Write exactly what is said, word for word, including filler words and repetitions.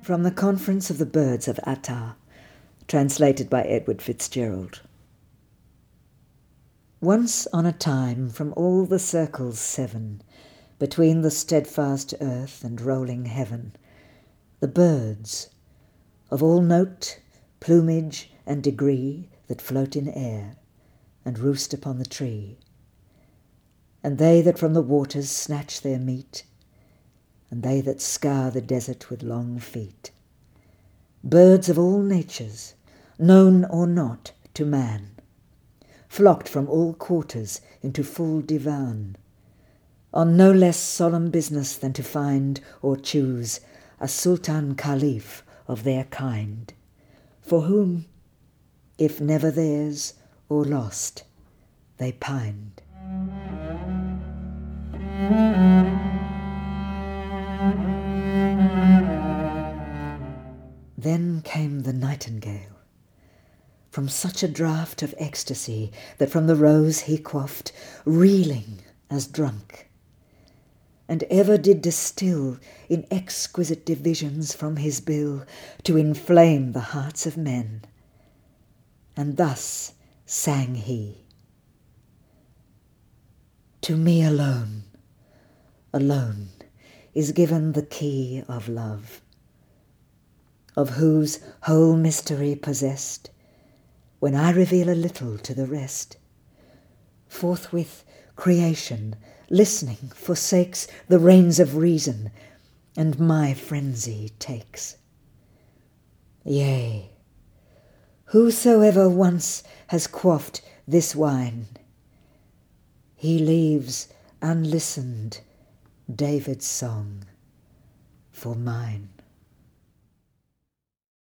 From the Conference of the Birds of Attar, translated by Edward Fitzgerald. Once on a time, from all the circles seven, between the steadfast earth and rolling heaven, the birds, of all note, plumage, and degree, that float in air, and roost upon the tree, and they that from the waters snatch their meat, and they that scour the desert with long feet, birds of all natures, known or not to man, flocked from all quarters into full divan, on no less solemn business than to find or choose a Sultan Caliph of their kind, for whom, if never theirs or lost, they pined. Then came the nightingale, from such a draught of ecstasy that from the rose he quaffed, reeling as drunk, and ever did distil in exquisite divisions from his bill to inflame the hearts of men. And thus sang he: To me alone, alone, is given the key of love, of whose whole mystery possessed, when I reveal a little to the rest, forthwith creation, listening, forsakes the reins of reason, and my frenzy takes. Yea, whosoever once has quaffed this wine, he leaves unlistened David's song for mine.